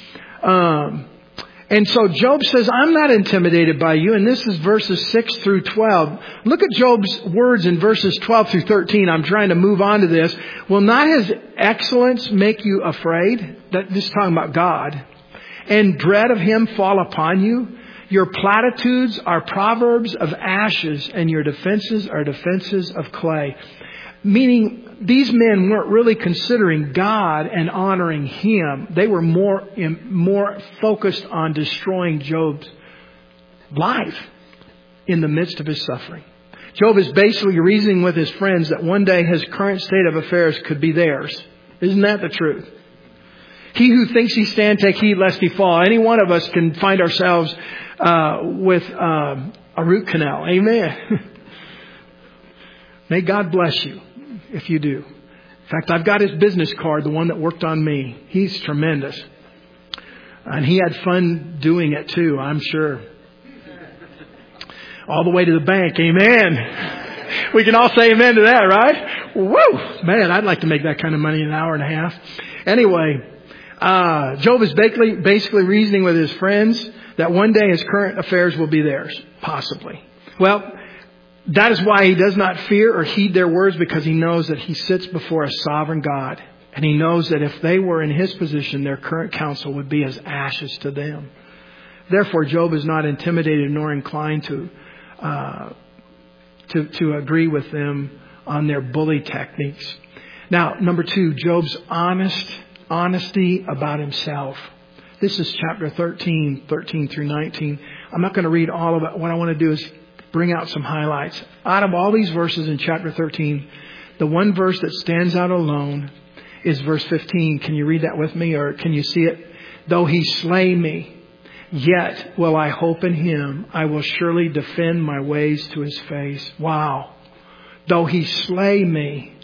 And so Job says, I'm not intimidated by you. And this is verses 6 through 12. Look at Job's words in verses 12 through 13. I'm trying to move on to this. Will not his excellence make you afraid? This is talking about God. And dread of him fall upon you? Your platitudes are proverbs of ashes, and your defenses are defenses of clay. Meaning, these men weren't really considering God and honoring Him. They were more focused on destroying Job's life in the midst of his suffering. Job is basically reasoning with his friends that one day his current state of affairs could be theirs. Isn't that the truth? He who thinks he stand, take heed lest he fall. Any one of us can find ourselves with a root canal. Amen. May God bless you if you do. In fact, I've got his business card, the one that worked on me. He's tremendous. And he had fun doing it too, I'm sure. All the way to the bank. Amen. We can all say amen to that, right? Woo! Man, I'd like to make that kind of money in an hour and a half. Anyway, Job is basically reasoning with his friends that one day his current affairs will be theirs. Possibly. Well, that is why he does not fear or heed their words, because he knows that he sits before a sovereign God. And he knows that if they were in his position, their current counsel would be as ashes to them. Therefore, Job is not intimidated nor inclined to agree with them on their bully techniques. Now, number 2, Job's honesty about himself. This is chapter 13 through 19. I'm not going to read all of it. What I want to do is bring out some highlights. Out of all these verses in chapter 13, the one verse that stands out alone is verse 15. Can you read that with me, or can you see it? Though he slay me, yet will I hope in him. I will surely defend my ways to his face. Wow. Though he slay me,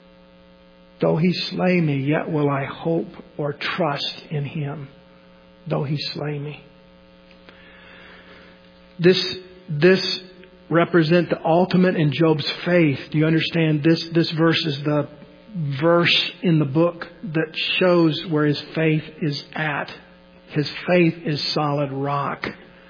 yet will I hope or trust in him. Though he slay me. This represent the ultimate in Job's faith. Do you understand? This verse is the verse in the book that shows where his faith is at. His faith is solid rock.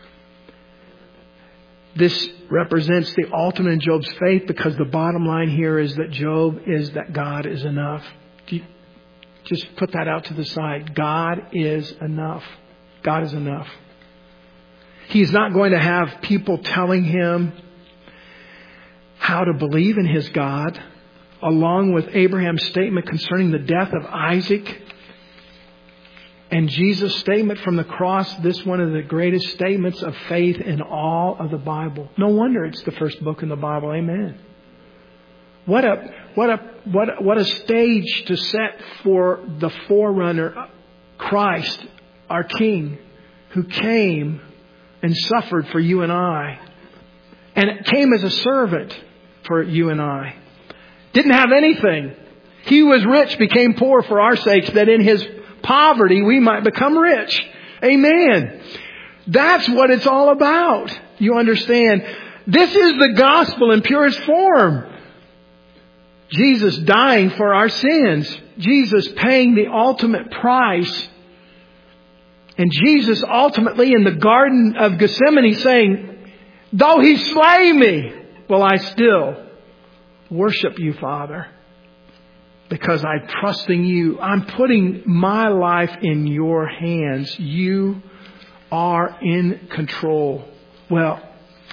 This represents the ultimate in Job's faith, because the bottom line here is that Job is that God is enough. Just put that out to the side. God is enough. God is enough. He's not going to have people telling him how to believe in his God, along with Abraham's statement concerning the death of Isaac and Jesus' statement from the cross. This one of the greatest statements of faith in all of the Bible. No wonder it's the first book in the Bible. Amen. What a stage to set for the forerunner, Christ, our King, who came and suffered for you and I, and came as a servant for you and I. Didn't have anything. He was rich, became poor for our sakes, that in his poverty we might become rich. Amen. That's what it's all about. You understand? This is the gospel in purest form. Jesus dying for our sins. Jesus paying the ultimate price. And Jesus ultimately in the Garden of Gethsemane saying, though he slay me, will I still worship you, Father, because I trust in you. I'm putting my life in your hands. You are in control. Well,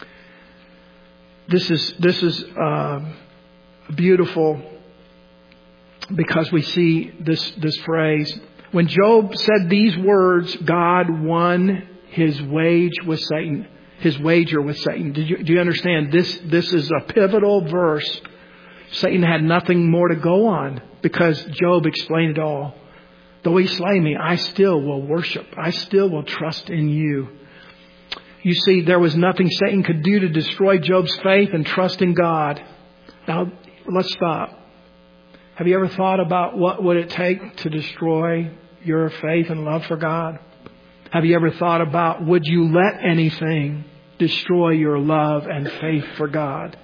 this is beautiful, because we see this phrase. When Job said these words, God won his wage with Satan. His wager with Satan. Do you understand? This is a pivotal verse. Satan had nothing more to go on, because Job explained it all. Though he slay me, I still will worship. I still will trust in you. You see, there was nothing Satan could do to destroy Job's faith and trust in God. Now, let's stop. Have you ever thought about what would it take to destroy your faith and love for God? Have you ever thought about, would you let anything destroy your love and faith for God?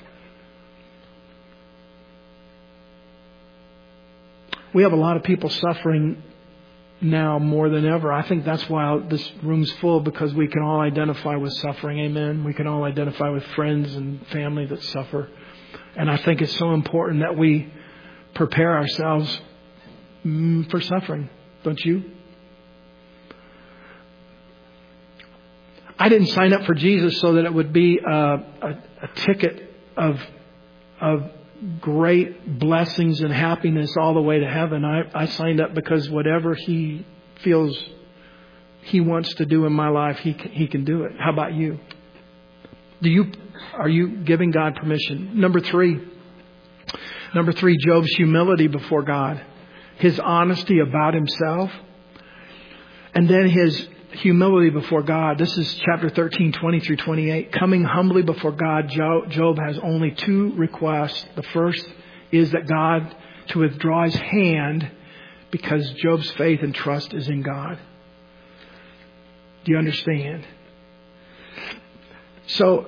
We have a lot of people suffering now more than ever. I think that's why this room's full, because we can all identify with suffering. Amen. We can all identify with friends and family that suffer. And I think it's so important that we prepare ourselves for suffering. Don't you? I didn't sign up for Jesus so that it would be a ticket of great blessings and happiness all the way to heaven. I signed up because whatever He feels He wants to do in my life, He can do it. How about you? Are you giving God permission? Number three, Job's humility before God. His honesty about himself. And then his humility before God. This is chapter 13, 20 through 28. Coming humbly before God, Job has only two requests. The first is that God to withdraw his hand, because Job's faith and trust is in God. Do you understand? So,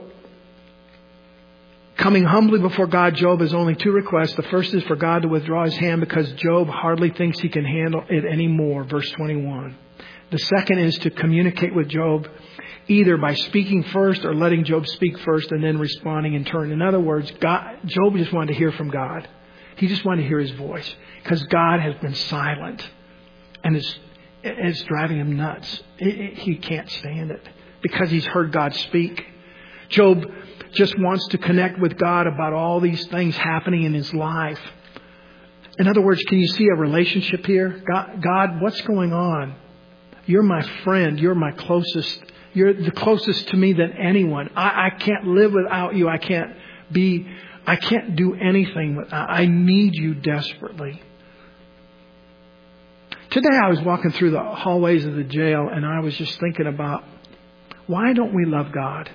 coming humbly before God, Job has only two requests. The first is for God to withdraw his hand, because Job hardly thinks he can handle it anymore. Verse 21. The second is to communicate with Job, either by speaking first or letting Job speak first and then responding in turn. In other words, Job just wanted to hear from God. He just wanted to hear his voice, because God has been silent, and it's driving him nuts. He can't stand it, because he's heard God speak. Job just wants to connect with God about all these things happening in his life. In other words, can you see a relationship here? God, what's going on? You're my friend. You're my closest. You're the closest to me than anyone. I can't live without you. I can't do anything. I need you desperately. Today I was walking through the hallways of the jail, and I was just thinking about, why don't we love God?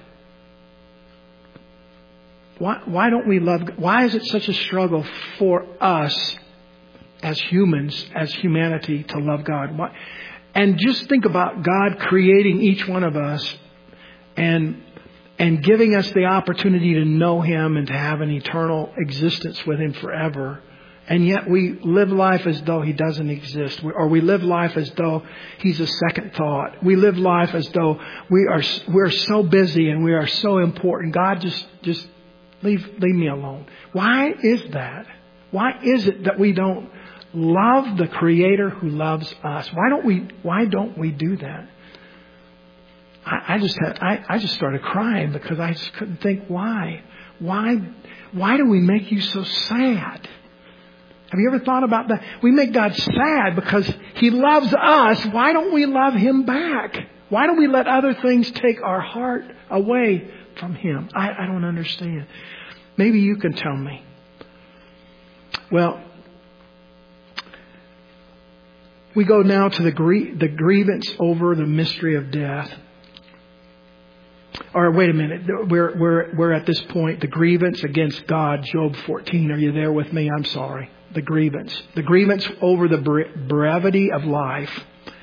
Why don't we love God? Why is it such a struggle for us as humans, as humanity, to love God? Why? And just think about God creating each one of us and and giving us the opportunity to know Him and to have an eternal existence with Him forever. And yet we live life as though He doesn't exist. Or we live life as though He's a second thought. We live life as though we're so busy and we are so important. God, just leave me alone. Why is that? Why is it that we don't love the Creator who loves us? Why don't we do that? I just started crying because I just couldn't think why. Why do we make you so sad? Have you ever thought about that? We make God sad because He loves us. Why don't we love Him back? Why don't we let other things take our heart away from Him? I don't understand. Maybe you can tell me. Well, we go now to the grievance over the mystery of death. Or wait a minute, we're at this point, the grievance against God, Job 14. Are you there with me? I'm sorry. The grievance over the brevity of life.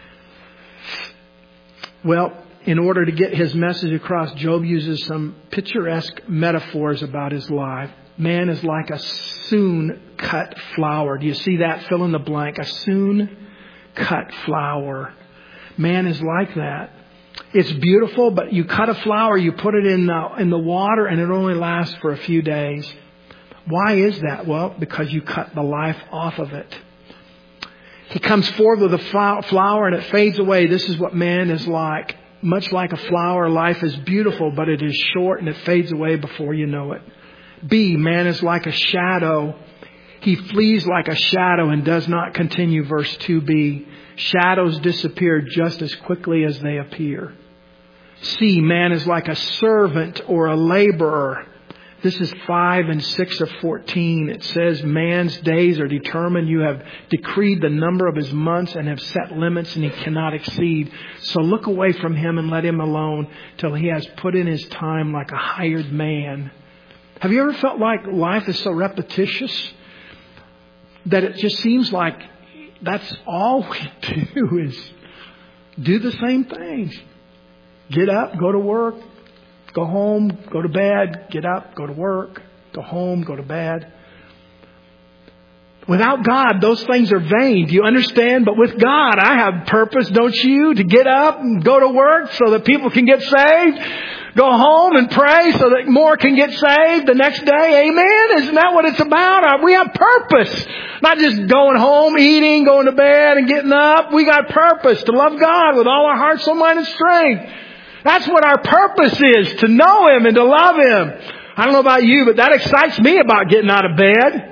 Well, in order to get his message across, Job uses some picturesque metaphors about his life. Man is like a soon cut flower. Do you see that? Fill in the blank. A soon cut flower. Man is like that. It's beautiful, but you cut a flower, you put it in the water, and it only lasts for a few days. Why is that? Well, because you cut the life off of it. He comes forward with a flower and it fades away. This is what man is like. Much like a flower, life is beautiful, but it is short and it fades away before you know it. B, man is like a shadow. He flees like a shadow and does not continue. Verse 2b. Shadows disappear just as quickly as they appear. C, man is like a servant or a laborer. This is 5 and 6 of 14. It says, man's days are determined. You have decreed the number of his months and have set limits and he cannot exceed. So look away from him and let him alone till he has put in his time like a hired man. Have you ever felt like life is so repetitious that it just seems like that's all we do is do the same things? Get up, go to work, go home, go to bed, get up, go to work, go home, go to bed. Without God, those things are vain. Do you understand? But with God, I have purpose, don't you? To get up and go to work so that people can get saved. Go home and pray so that more can get saved the next day. Amen? Isn't that what it's about? We have purpose. Not just going home, eating, going to bed and getting up. We got purpose to love God with all our heart, soul, mind, and strength. That's what our purpose is, to know Him and to love Him. I don't know about you, but that excites me about getting out of bed.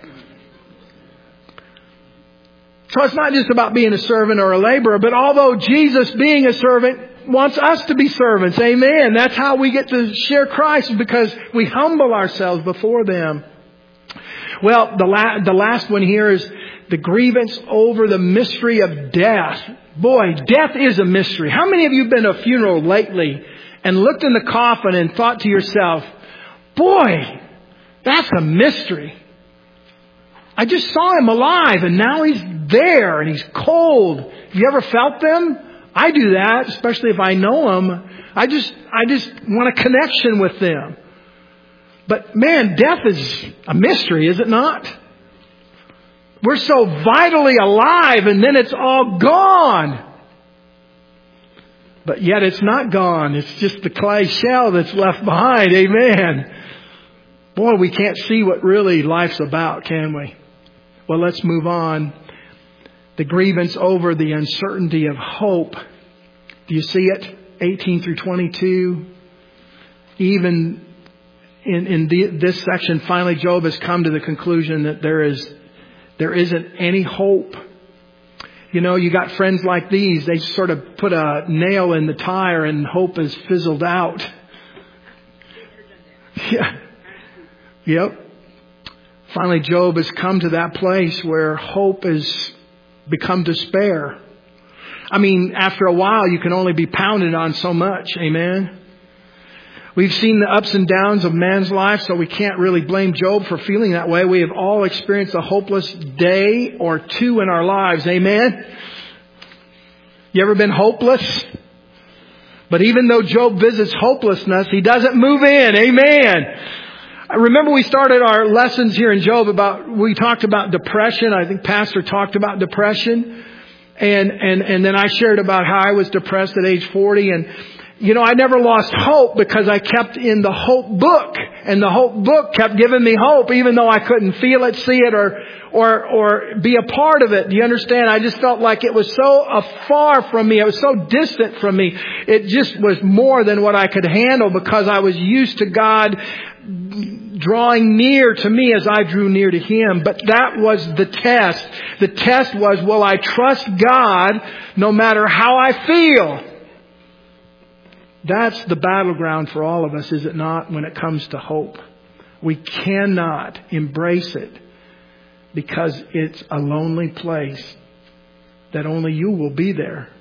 So it's not just about being a servant or a laborer, but although Jesus, being a servant, wants us to be servants. Amen. That's how we get to share Christ, because we humble ourselves before them. Well, the last one here is the grievance over the mystery of death. Boy, death is a mystery. How many of you have been to a funeral lately and looked in the coffin and thought to yourself, boy, that's a mystery. I just saw him alive and now he's there and he's cold. Have you ever felt them? I do that, especially if I know them. I just want a connection with them. But man, death is a mystery, is it not? We're so vitally alive and then it's all gone. But yet it's not gone. It's just the clay shell that's left behind. Amen. Boy, we can't see what really life's about, can we? Well, let's move on. The grievance over the uncertainty of hope. Do you see it? 18 through 22. Even in this section, finally Job has come to the conclusion that there isn't any hope. You know, you got friends like these. They sort of put a nail in the tire and hope is fizzled out. Yeah. Yep. Finally, Job has come to that place where hope has become despair. I mean, after a while, you can only be pounded on so much. Amen. We've seen the ups and downs of man's life, so we can't really blame Job for feeling that way. We have all experienced a hopeless day or two in our lives. Amen. You ever been hopeless? But even though Job visits hopelessness, he doesn't move in. Amen. I remember we started our lessons here in Job we talked about depression. I think Pastor talked about depression. And then I shared about how I was depressed at age 40. And, I never lost hope because I kept in the hope book. And the hope book kept giving me hope, even though I couldn't feel it, see it, or be a part of it. Do you understand? I just felt like it was so far from me. It was so distant from me. It just was more than what I could handle because I was used to God drawing near to me as I drew near to Him. But that was the test. The test was, will I trust God no matter how I feel? That's the battleground for all of us, is it not, when it comes to hope? We cannot embrace it because it's a lonely place that only you will be there.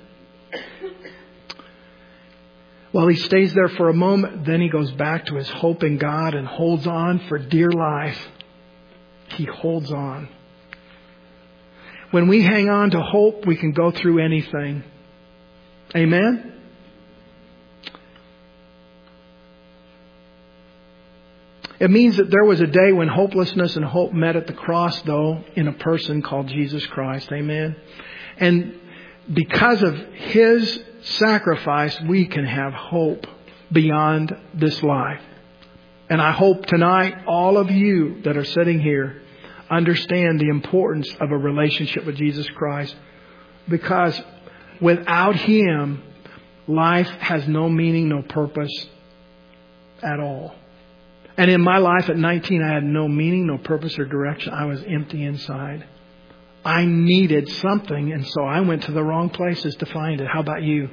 Well, he stays there for a moment, then he goes back to his hope in God and holds on for dear life. He holds on. When we hang on to hope, we can go through anything. Amen? It means that there was a day when hopelessness and hope met at the cross, though, in a person called Jesus Christ. Amen? And because of His sacrifice, we can have hope beyond this life. And I hope tonight all of you that are sitting here understand the importance of a relationship with Jesus Christ. Because without Him, life has no meaning, no purpose at all. And in my life at 19, I had no meaning, no purpose or direction. I was empty inside. I needed something, and so I went to the wrong places to find it. How about you?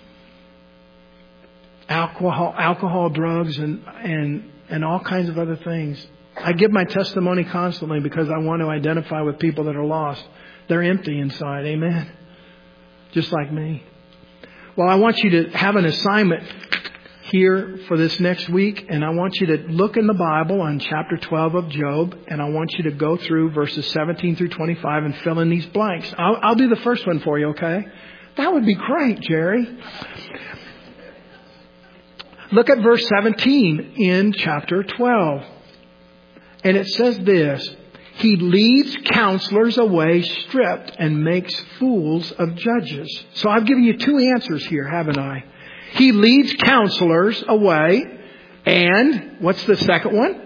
Alcohol, drugs, and all kinds of other things. I give my testimony constantly because I want to identify with people that are lost. They're empty inside. Amen. Just like me. Well, I want you to have an assignment here for this next week, and I want you to look in the Bible on chapter 12 of Job, and I want you to go through verses 17 through 25 and fill in these blanks. I'll do the first one for you, okay? That would be great, Jerry. Look at verse 17 in chapter 12. And it says this: He leads counselors away stripped and makes fools of judges. So I've given you two answers here, haven't I? He leads counselors away, and what's the second one?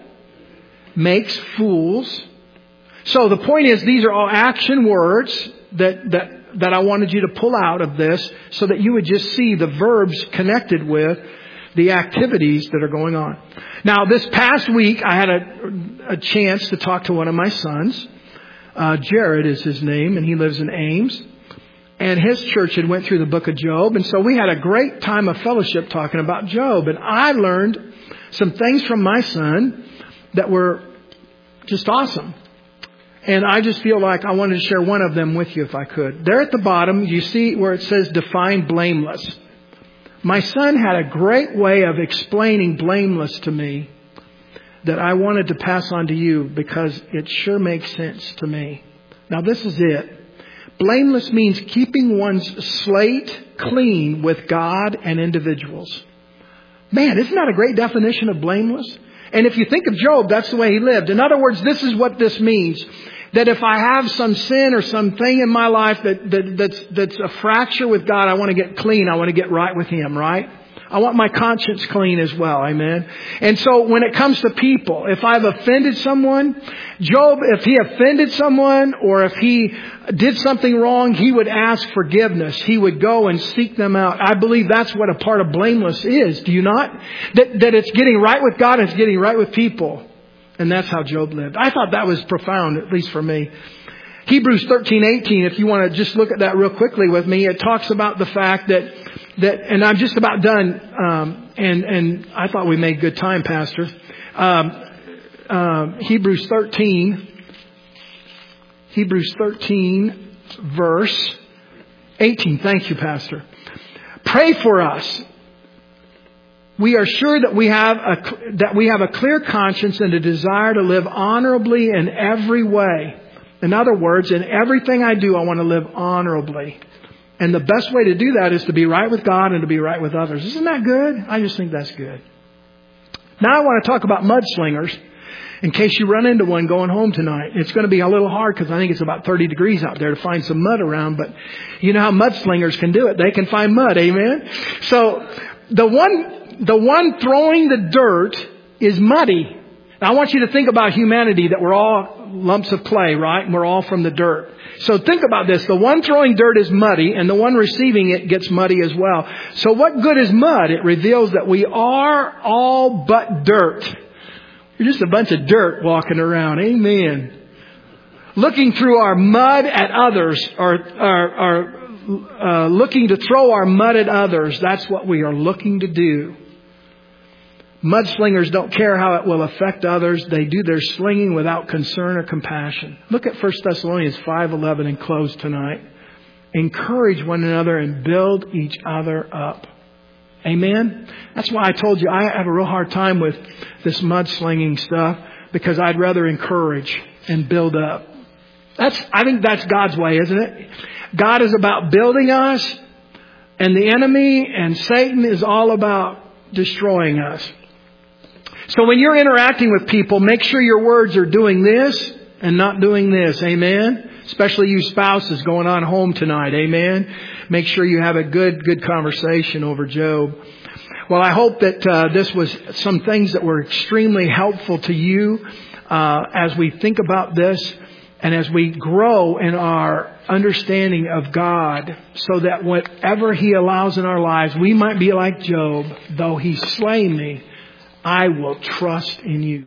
Makes fools. So the point is, these are all action words that I wanted you to pull out of this so that you would just see the verbs connected with the activities that are going on. Now, this past week, I had a chance to talk to one of my sons. Jared is his name, and he lives in Ames. And his church had went through the book of Job. And so we had a great time of fellowship talking about Job. And I learned some things from my son that were just awesome. And I just feel like I wanted to share one of them with you if I could. There at the bottom, you see where it says define blameless. My son had a great way of explaining blameless to me that I wanted to pass on to you because it sure makes sense to me. Now, this is it. Blameless means keeping one's slate clean with God and individuals. Man, isn't that a great definition of blameless? And if you think of Job, that's the way he lived. In other words, this is what this means. That if I have some sin or something in my life that's a fracture with God, I want to get clean. I want to get right with Him, right? I want my conscience clean as well. Amen. And so when it comes to people, if I've offended someone, Job, if he offended someone or if he did something wrong, he would ask forgiveness. He would go and seek them out. I believe that's what a part of blameless is. Do you not? That it's getting right with God and it's getting right with people. And that's how Job lived. I thought that was profound, at least for me. Hebrews 13:18, if you want to just look at that real quickly with me, it talks about the fact that and I'm just about done, and I thought we made good time, Pastor. Hebrews 13, verse 18. Thank you, Pastor. Pray for us. We are sure that we have a clear conscience and a desire to live honorably in every way. In other words, in everything I do, I want to live honorably. And the best way to do that is to be right with God and to be right with others. Isn't that good? I just think that's good. Now I want to talk about mudslingers in case you run into one going home tonight. It's going to be a little hard because I think it's about 30 degrees out there to find some mud around. But you know how mudslingers can do it. They can find mud. Amen. So the one throwing the dirt is muddy. Now, I want you to think about humanity, that we're all lumps of clay, right? And we're all from the dirt. So think about this. The one throwing dirt is muddy, and the one receiving it gets muddy as well. So what good is mud? It reveals that we are all but dirt. You're just a bunch of dirt walking around. Amen. Looking through our mud at others, or looking to throw our mud at others. That's what we are looking to do. Mudslingers don't care how it will affect others. They do their slinging without concern or compassion. Look at 1 Thessalonians 5:11 and close tonight. Encourage one another and build each other up. Amen? That's why I told you I have a real hard time with this mudslinging stuff, because I'd rather encourage and build up. I think that's God's way, isn't it? God is about building us, and the enemy and Satan is all about destroying us. So when you're interacting with people, make sure your words are doing this and not doing this. Amen? Especially you spouses going on home tonight. Amen? Make sure you have a good conversation over Job. Well, I hope that this was some things that were extremely helpful to you as we think about this and as we grow in our understanding of God, so that whatever He allows in our lives, we might be like Job. Though He slay me, I will trust in you.